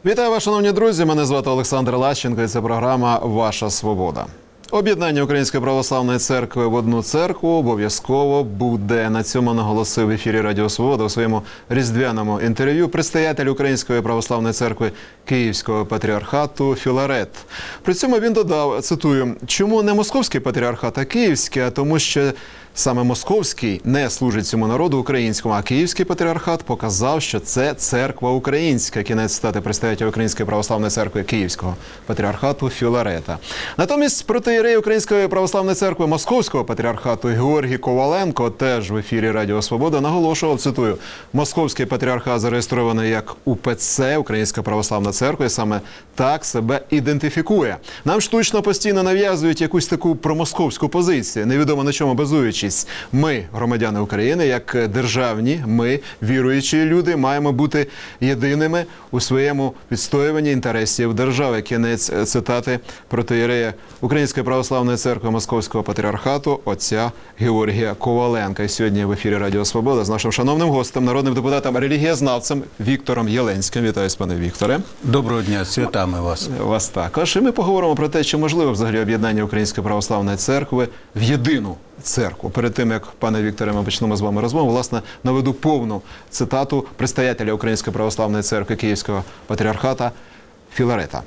Вітаю вас, шановні друзі. Мене звати Олександр Лащенко і це програма «Ваша свобода». Об'єднання Української православної церкви в одну церкву обов'язково буде. На цьому наголосив в ефірі Радіо Свобода у своєму різдвяному інтерв'ю предстоятель Української православної церкви Київського патріархату Філарет. При цьому він додав, цитую, «Чому не московський патріархат, а київський? А тому що саме московський не служить цьому народу українському, а київський патріархат показав, що це церква українська». Кінець цитати предстоятеля Української православної церкви Київського патріархату Філарета. Натомість протоієрей Української православної церкви Московського патріархату Георгій Коваленко теж в ефірі Радіо Свобода наголошував, цитую, «Московський патріархат зареєстрований як УПЦ, Українська православна церква, і саме так себе ідентифікує. Нам штучно постійно нав'язують якусь таку промосковську позицію, невідомо на чому базуючись. Ми, громадяни України, як державні, ми, віруючі люди, маємо бути єдиними у своєму відстоюванні інтересів держави». Кінець цитати протоієрея Української православної церкви Московського патріархату отця Георгія Коваленка. І сьогодні в ефірі Радіо Свобода з нашим шановним гостем, народним депутатом, релігієзнавцем Віктором Єленським. Вітаю, пане Вікторе. Доброго дня, святами вас. Вас також. І ми поговоримо про те, чи можливо взагалі об'єднання Української православної церкви в єдину церкву. Перед тим, як, пане Вікторе, ми почнемо з вами розмову, власне, наведу повну цитату предстоятеля Української православної церкви Київського патріархата Філарета.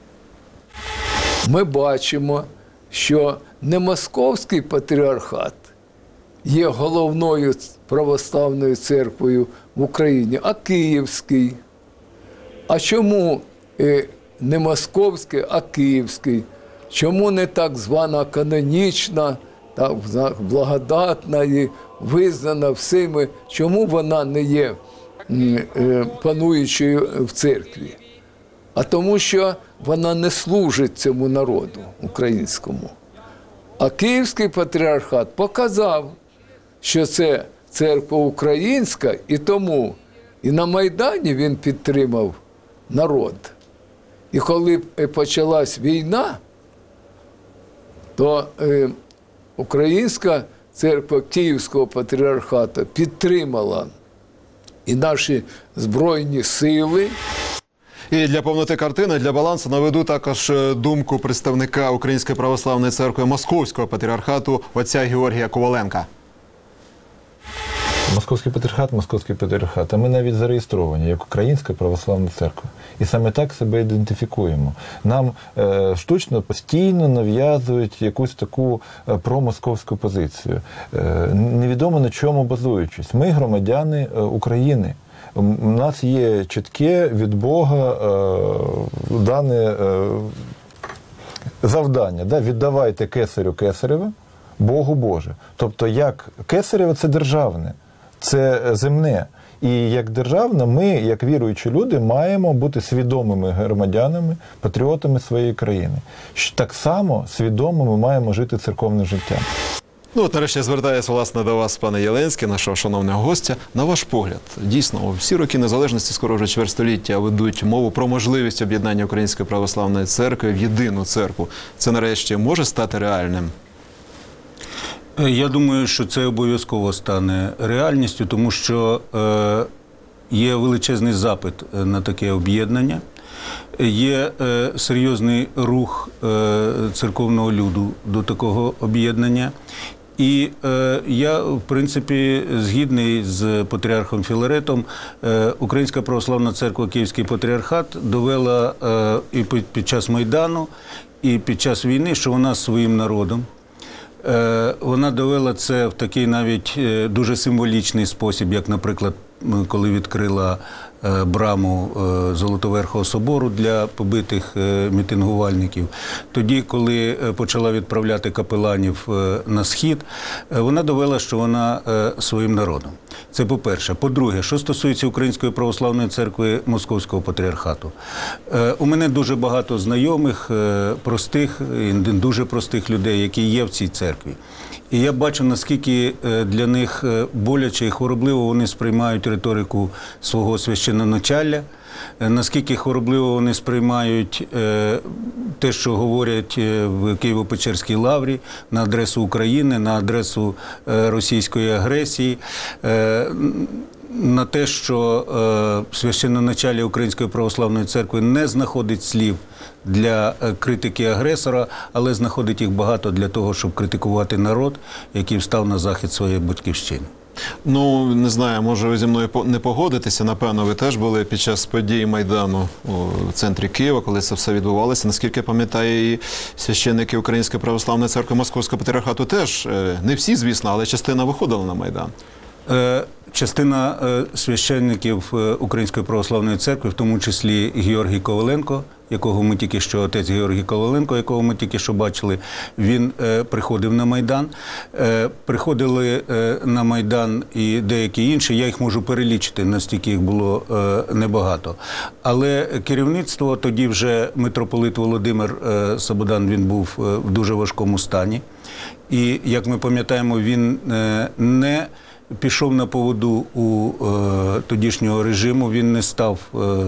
Ми бачимо, що не московський патріархат є головною православною церквою в Україні, а київський. А чому не московський, а київський? Чому не так звана канонічна, так благодатна і визнана всіми? Чому вона не є пануючою в церкві? А тому, що вона не служить цьому народу українському. А Київський патріархат показав, що це церква українська, і тому і на Майдані він підтримав народ. І коли почалась війна, то Українська церква Київського патріархату підтримала і наші Збройні сили. І для повноти картини, для балансу наведу також думку представника Української православної церкви Московського патріархату отця Георгія Коваленка. Московський патріархат, а ми навіть зареєстровані як Українська православна церква. І саме так себе ідентифікуємо. Нам штучно постійно нав'язують якусь таку промосковську позицію, невідомо на чому базуючись. Ми громадяни України. У нас є чітке від Бога дане завдання. Да? Віддавайте кесарю кесареве, Богу Боже. Тобто, як кесареве – це державне, це земне. І як державне, ми, як віруючі люди, маємо бути свідомими громадянами, патріотами своєї країни. Так само свідомо ми маємо жити церковним життям. Ну, от нарешті звертаюся, власне, до вас, пане Єленський, нашого шановного гостя. На ваш погляд, дійсно, всі роки незалежності, скоро вже чвертьстоліття, ведуть мову про можливість об'єднання Української православної церкви в єдину церкву. Це, нарешті, може стати реальним? Я думаю, що це обов'язково стане реальністю, тому що є величезний запит на таке об'єднання. Є серйозний рух церковного люду до такого об'єднання. І я, в принципі, згідний з патріархом Філаретом, Українська православна церква Київський патріархат довела і під час Майдану, і під час війни, що вона своїм народом. Вона довела це в такий навіть дуже символічний спосіб, як, наприклад, коли відкрила браму Золотоверхого собору для побитих мітингувальників. Тоді, коли почала відправляти капеланів на схід, вона довела, що вона своїм народом. Це по-перше. По-друге, що стосується Української православної церкви Московського патріархату. У мене дуже багато знайомих, простих, дуже простих людей, які є в цій церкві. І я бачу, наскільки для них боляче і хворобливо вони сприймають риторику свого священноначалля, наскільки хворобливо вони сприймають те, що говорять в Києво-Печерській лаврі на адресу України, на адресу російської агресії. на те, що священноначалія Української православної церкви не знаходить слів для критики агресора, але знаходить їх багато для того, щоб критикувати народ, який встав на захист своєї батьківщини. Ну, не знаю, може ви зі мною не погодитеся. Напевно, ви теж були під час подій Майдану у центрі Києва, коли це все відбувалося. Наскільки я пам'ятаю, і священники Української православної церкви Московського патріархату теж, не всі, звісно, але частина виходила на Майдан. Частина священників Української православної церкви, в тому числі Георгій Коваленко, якого ми тільки що, отець Георгій Коваленко, якого ми тільки що бачили, він приходив на Майдан. Приходили на Майдан і деякі інші, я їх можу перелічити, настільки їх було небагато. Але керівництво, тоді вже митрополит Володимир Сабодан, він був в дуже важкому стані. І, як ми пам'ятаємо, він не пішов на поводу у тодішнього режиму, він не став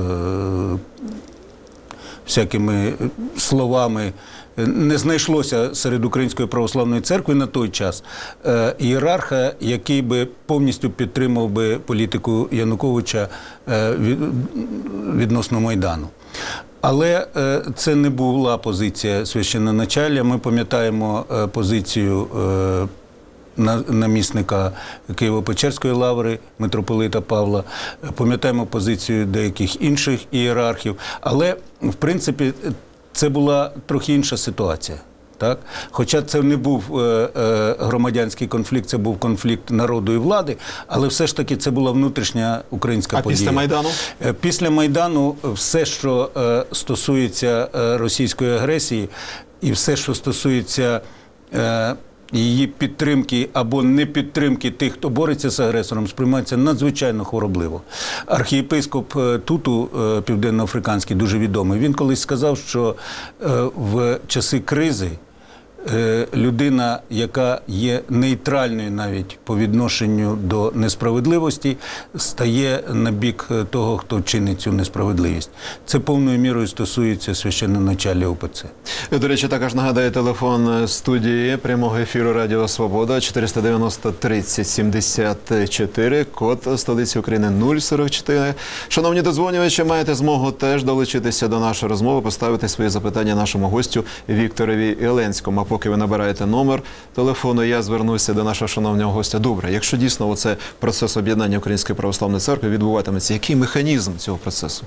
всякими словами. Не знайшлося серед Української православної церкви на той час ієрарха, який би повністю підтримав би політику Януковича відносно Майдану. Але це не була позиція священноначалія. Ми пам'ятаємо позицію намісника Києво-Печерської лаври, митрополита Павла, пам'ятаємо позицію деяких інших ієрархів, але, в принципі, це була трохи інша ситуація. Так? Хоча це не був громадянський конфлікт, це був конфлікт народу і влади, але все ж таки це була внутрішня українська подія. А після Майдану? Після Майдану все, що стосується російської агресії і все, що стосується її підтримки або непідтримки тих, хто бореться з агресором, сприймається надзвичайно хворобливо. Архієпископ Туту, південноафриканський, дуже відомий, він колись сказав, що в часи кризи людина, яка є нейтральною навіть по відношенню до несправедливості, стає на бік того, хто чинить цю несправедливість. Це повною мірою стосується священноначалія УПЦ. До речі, також нагадаю телефон студії прямого ефіру Радіо Свобода 490 30 74, код столиці України 044. Шановні дозвонювачі, маєте змогу теж долучитися до нашої розмови, поставити свої запитання нашому гостю Вікторові Єленському. Поки ви набираєте номер телефону, я звернуся до нашого шановного гостя. Добре, якщо дійсно оце процес об'єднання Української православної церкви відбуватиметься, який механізм цього процесу?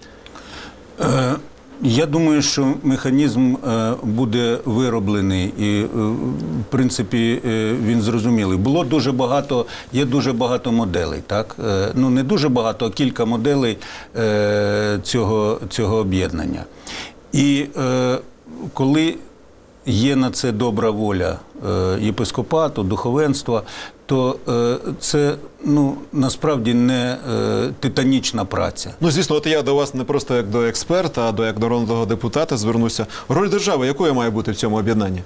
Я думаю, що механізм буде вироблений і, в принципі, він зрозумілий. Було дуже багато, є дуже багато моделей, так? Ну, не дуже багато, а кілька моделей цього об'єднання. І коли є на це добра воля єпископату, духовенства, то це, насправді не титанічна праця. Ну, звісно, от я до вас не просто як до експерта, а як до народного депутата звернуся. Роль держави якою має бути в цьому об'єднанні?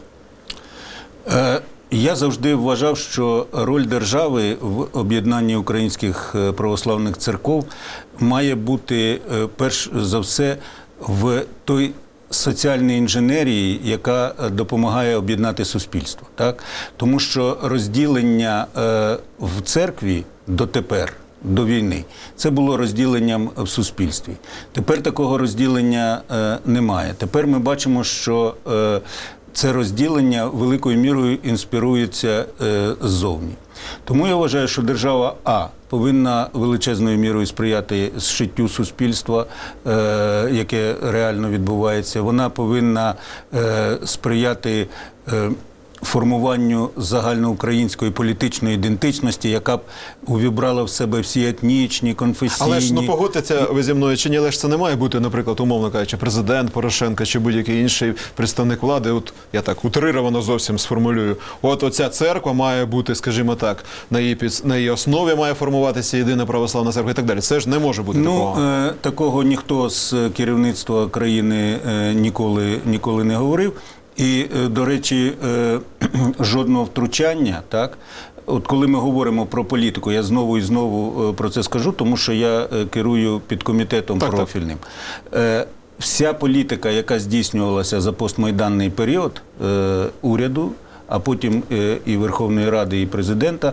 Я завжди вважав, що роль держави в об'єднанні українських православних церков має бути, перш за все, в той соціальної інженерії, яка допомагає об'єднати суспільство. Так? Тому що розділення в церкві дотепер, до війни, це було розділенням в суспільстві. Тепер такого розділення немає. Тепер ми бачимо, що це розділення великою мірою інспірується ззовні. Тому я вважаю, що держава повинна величезною мірою сприяти зшиттю суспільства, яке реально відбувається. Вона повинна сприяти формуванню загальноукраїнської політичної ідентичності, яка б увібрала в себе всі етнічні, конфесійні. Але ж, погодьтеся ви зі мною чи ні, але ж це не має бути, наприклад, умовно кажучи, президент Порошенко чи будь-який інший представник влади. От я так утрировано зовсім сформулюю. От оця церква має бути, скажімо так, на її основі має формуватися єдина православна церква і так далі. Це ж не може бути такого. Такого ніхто з керівництва країни ніколи не говорив. І, до речі, жодного втручання, так? От коли ми говоримо про політику, я знову і знову про це скажу, тому що я керую підкомітетом профільним. Вся політика, яка здійснювалася за постмайданний період уряду, а потім і Верховної Ради, і президента,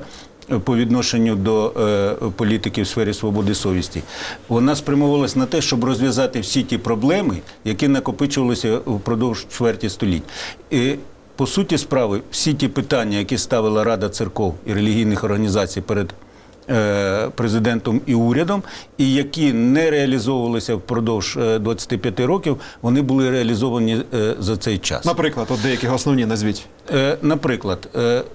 по відношенню до політики в сфері свободи совісті, вона спрямовувалась на те, щоб розв'язати всі ті проблеми, які накопичувалися впродовж чверті століть. І, по суті справи, всі ті питання, які ставила Рада церков і релігійних організацій перед президентом і урядом, і які не реалізовувалися впродовж 25 років, вони були реалізовані за цей час. Наприклад, от деякі основні назвіть. Наприклад,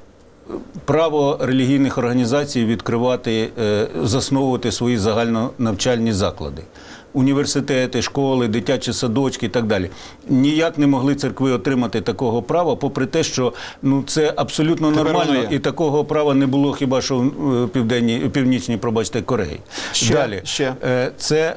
право релігійних організацій відкривати, засновувати свої загальнонавчальні заклади. Університети, школи, дитячі садочки і так далі. Ніяк не могли церкви отримати такого права, попри те, що це абсолютно нормально, і такого права не було хіба що в північній, пробачте, Кореї. Далі, це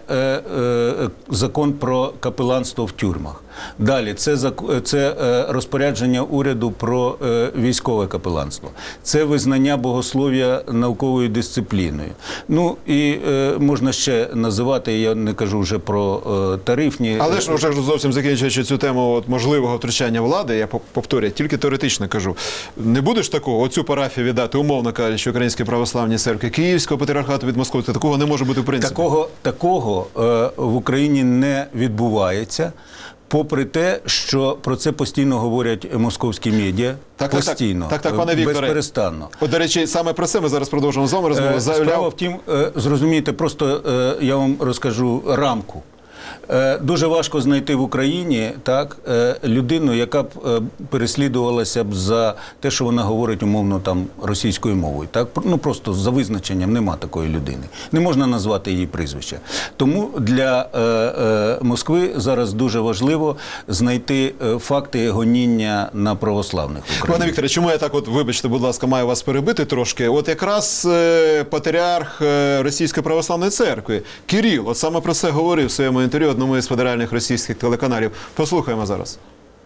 закон про капеланство в тюрмах. Далі, це розпорядження уряду про військове капеланство. Це визнання богослов'я науковою дисципліною. Ну, і можна ще називати, я не кажу вже про тарифні... Але ж вже зовсім закінчуючи цю тему от, можливого втручання влади, я повторюю, тільки теоретично кажу, не буде ж такого, оцю парафію віддати, умовно кажучи, Українській православній церкві, Київського патріархату від Московського, такого не може бути в принципі. Такого в Україні не відбувається. Попри те, що про це постійно говорять московські медіа, постійно, пане Вікторе, безперестанно. От, до речі, саме про це ми зараз продовжимо з вами розмову. Справа в тім, зрозумійте, просто я вам розкажу рамку. Дуже важко знайти в Україні людину, яка б переслідувалася б за те, що вона говорить умовно там російською мовою. Так? Ну просто за визначенням нема такої людини. Не можна назвати її прізвище. Тому для Москви зараз дуже важливо знайти факти гоніння на православних в Україні. Пане Вікторе, чому я так от, вибачте, будь ласка, маю вас перебити трошки? От якраз патріарх Російської православної церкви Кирил, от саме про це говорив в своєму інтерв'ю одному із федеральних російських телеканалів. Послухаємо зараз.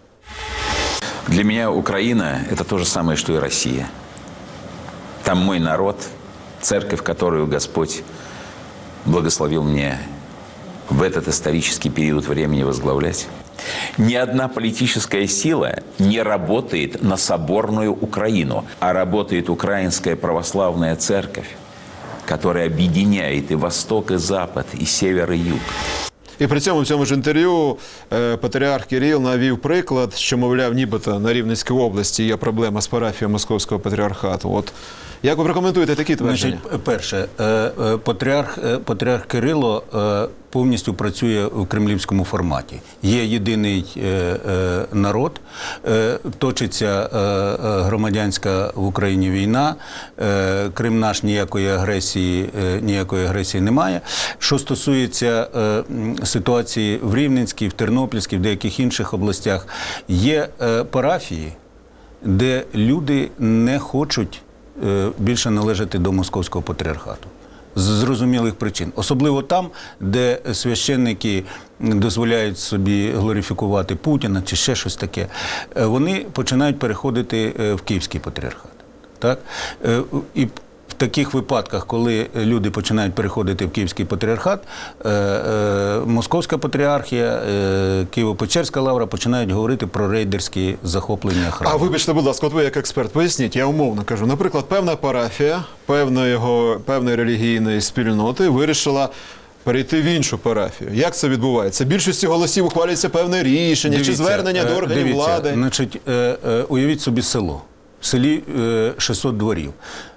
Для меня Украина – это то же самое, что и Россия. Там мой народ, церковь, которую Господь благословил мне в этот исторический период времени возглавлять. Ни одна политическая сила не работает на соборную Украину, а работает Украинская православная церковь, которая объединяет и Восток, и Запад, и Север, и Юг. І при цьому в цьому ж інтерв'ю патріарх Кирил навів приклад, що, мовляв, нібито на Рівненській області є проблема з парафією Московського патріархату. От як ви прокоментуєте такі твердження? Значить, перше, патріарх Кирило повністю працює в кремлівському форматі. Є єдиний народ, точиться громадянська в Україні війна, Крим наш, ніякої агресії немає. Що стосується ситуації в Рівненській, в Тернопільській, в деяких інших областях, є парафії, де люди не хочуть більше належати до Московського патріархату. З зрозумілих причин. Особливо там, де священники дозволяють собі глорифікувати Путіна чи ще щось таке, вони починають переходити в Київський патріархат. Так? І в таких випадках, коли люди починають переходити в Київський патріархат, Московська патріархія, Києво-Печерська лавра починають говорити про рейдерські захоплення храму. А вибачте, будь ласка, от ви як експерт, поясніть, я умовно кажу, наприклад, певна парафія, певної релігійної спільноти вирішила перейти в іншу парафію. Як це відбувається? Більшості голосів ухвалюється певне рішення, чи звернення до органів влади? Значить, уявіть собі село. В селі 600 дворів.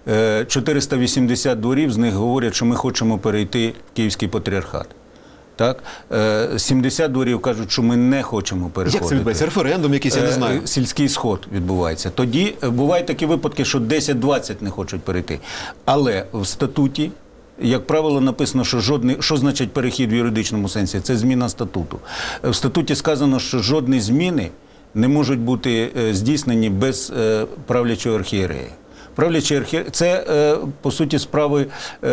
480 дворів з них говорять, що ми хочемо перейти в Київський патріархат. Так? 70 дворів кажуть, що ми не хочемо переходити. Як це відбувається? Референдум якийсь, я не знаю. Сільський сход відбувається. Тоді бувають такі випадки, що 10-20 не хочуть перейти. Але в статуті, як правило, написано, що значить перехід в юридичному сенсі? Це зміна статуту. В статуті сказано, що жодні зміни не можуть бути здійснені без правлячої архієреї. Правлячий архієрей – це, по суті справи,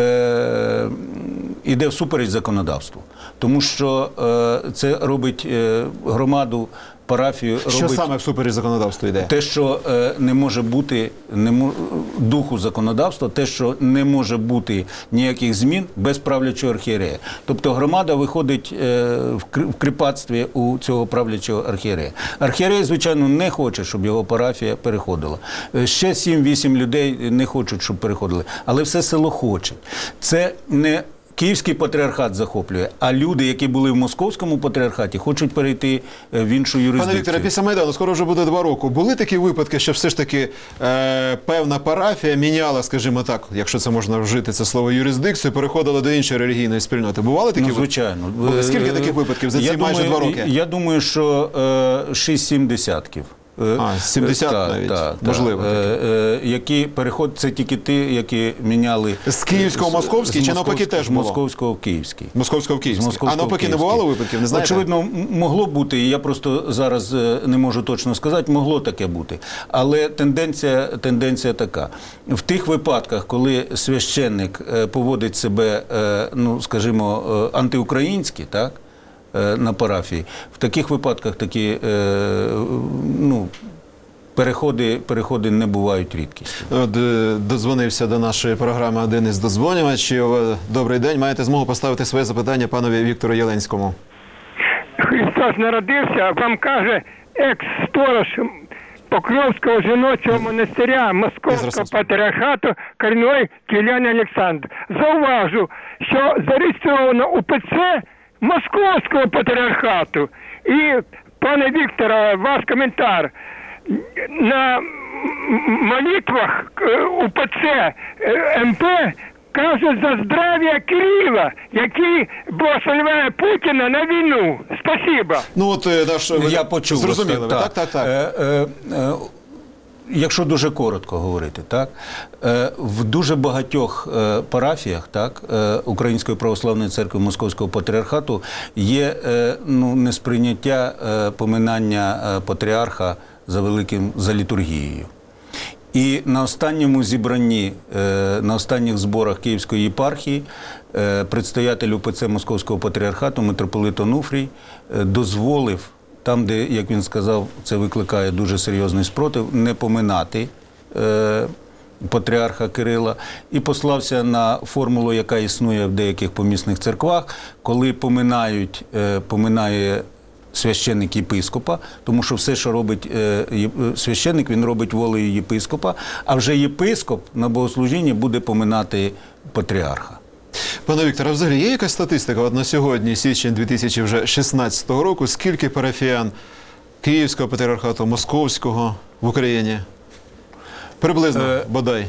іде всупереч законодавству. Тому що це робить громаду парафію Що робить саме всупереч законодавству йде? те, що не може бути духу законодавства, те, що не може бути ніяких змін без правлячого архієрея. Тобто громада виходить в кріпацтві у цього правлячого архієрея. Архієрей, звичайно, не хоче, щоб його парафія переходила. Ще 7-8 людей не хочуть, щоб переходили. Але все село хоче. Це не Київський патріархат захоплює, а люди, які були в Московському патріархаті, хочуть перейти в іншу юрисдикцію. Пане Вікторе, після Майдану, скоро вже буде 2 роки. Були такі випадки, що все ж таки певна парафія міняла, скажімо так, якщо це можна вжити це слово, юрисдикцію, переходила до іншої релігійної спільноти. Бували такі випадки? Звичайно. Скільки таких випадків за ці майже 2 роки? Я думаю, що 6-7 десятків. 70 навіть, можливо. Які переходять, це тільки ті, які міняли... З Київського в Московський чи навпаки теж було? З Московського в Київський. Московського в Київський. А навпаки не бувало випадків, не знаєте? Очевидно, могло бути, і я просто зараз не можу точно сказати, могло таке бути. Але тенденція така. В тих випадках, коли священник поводить себе, ну, скажімо, антиукраїнськи, так, на парафії, в таких випадках такі переходи не бувають рідкістю. Додзвонився до нашої програми один із додзвонювачів. Добрий день, маєте змогу поставити своє запитання панові Віктору Єленському. Христос народився, вам каже екс-сторож Покровського жіночого монастиря Московського патріархату Корній Кілян Олександр. Зауважу, що зареєстровано УПЦ Московського патріархату. І, пане Вікторе, ваш коментар. На молитвах УПЦ МП каже за здрав'я Кирила, який благословляє Путіна на війну. Спасибо. Ну от наш... Я почув. Зрозуміли, так. Якщо дуже коротко говорити, так, в дуже багатьох парафіях, так, Української православної церкви Московського патріархату є несприйняття поминання патріарха за літургією. І на останньому зібранні, на останніх зборах Київської єпархії предстоятель УПЦ Московського патріархату митрополит Онуфрій дозволив, там, де, як він сказав, це викликає дуже серйозний спротив, не поминати патріарха Кирила, і послався на формулу, яка існує в деяких помісних церквах, коли поминає священник єпископа, тому що все, що робить священник, він робить волею єпископа, а вже єпископ на богослужінні буде поминати патріарха. Пане Вікторе, а взагалі є якась статистика от на сьогодні, січень 2016 року, скільки парафіян Київського патріархату, Московського в Україні? Приблизно, бодай.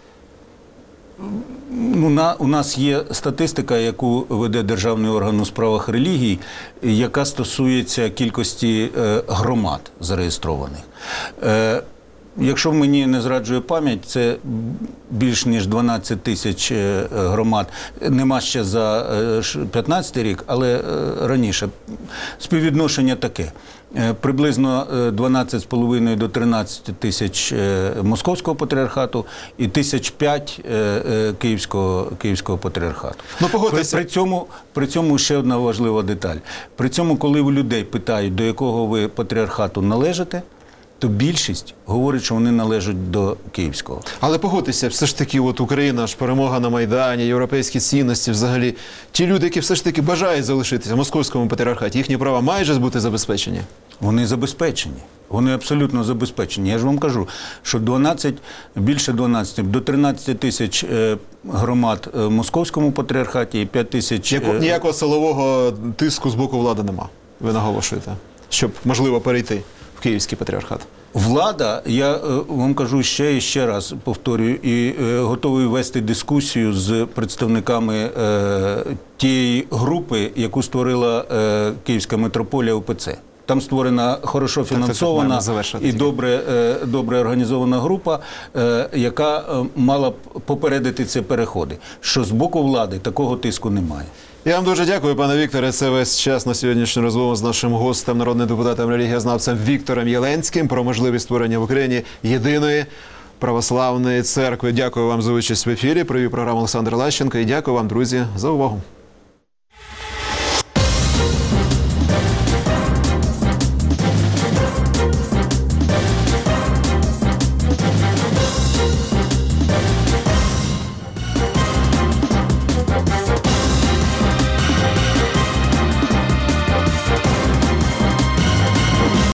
У нас є статистика, яку веде Державний орган у справах релігій, яка стосується кількості громад зареєстрованих. Якщо мені не зраджує пам'ять, це більш ніж 12 тисяч громад. Нема ще за 15 рік, але раніше. Співвідношення таке. Приблизно 12,5 до 13 тисяч Московського патріархату і 1005 Київського патріархату. Ну, погодьтеся. При цьому ще одна важлива деталь. При цьому, коли у людей питають, до якого ви патріархату належите, то більшість говорить, що вони належать до Київського. Але погодьтеся, все ж таки, от Україна ж перемога на Майдані, європейські цінності взагалі. Ті люди, які все ж таки бажають залишитися в Московському патріархаті, їхні права мають же бути забезпечені? Вони забезпечені. Вони абсолютно забезпечені. Я ж вам кажу, що більше 12, до 13 тисяч громад в Московському патріархаті і 5 тисяч... Ніякого силового тиску з боку влади нема, ви наголошуєте, щоб можливо перейти в Київський патріархат. Влада, я вам кажу ще і ще раз, повторюю, і готовий вести дискусію з представниками тієї групи, яку створила Київська митрополія УПЦ. Там створена хорошо фінансована і добре організована група, яка мала б попередити ці переходи. Що з боку влади такого тиску немає. Я вам дуже дякую, пане Вікторе. Це весь час на сьогоднішню розмову з нашим гостем, народним депутатом, релігієзнавцем Віктором Єленським про можливість створення в Україні єдиної православної церкви. Дякую вам за участь в ефірі. Провів програму Олександр Лащенко і дякую вам, друзі, за увагу.